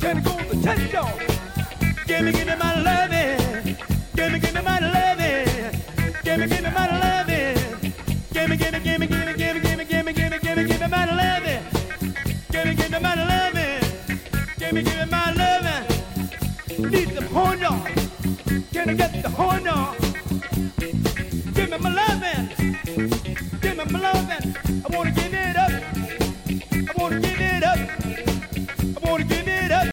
Can I go to church, y'all? Give me my loving. Give me my loving. Give me my loving. Give me my loving. Give me my loving. Give me my loving. Need some horn, y'all. Can I get the horn, y'all? Give me my loving.